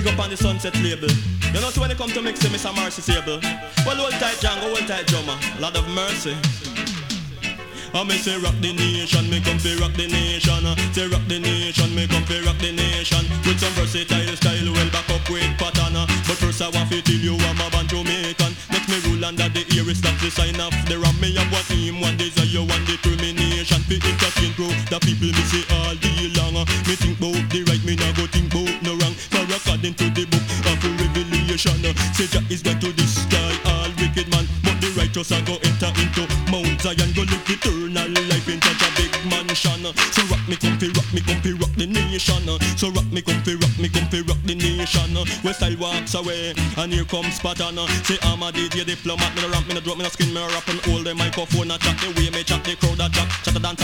up on the Sunset label. You know, so when it come to mixing, Mr. Marcy Sable. Well, hold tight Django, hold tight drummer. Lord of mercy. I me say rock the nation, me come fi rock the nation. Say rock the nation, me come fi rock the nation. With some versatile style, well back up with pattern. But first I want to tell you I'm a band Jamaican. Make me rule under the ears, that's the sign of the ram. Me have one aim, one desire, one determination. Fi entertain grow, the people me say all day long. Me think bout the right, me nah go think bout no wrong. For according to the book of Revelation, say Jah is going to destroy all wicked man, but the righteous are go enter into Mount Zion, go live eternal life in such a big mansion. So rock me comfy, rock me comfy, rock the nation. So rock me comfy, rock me comfy, rock the nation. When style walks away, and here comes pattern. Say I'm a DJ diplomat, me no rap, me no drop, me no skin, me no rap and hold the microphone. I chat the way me chat, the crowd a chat, chat a dance.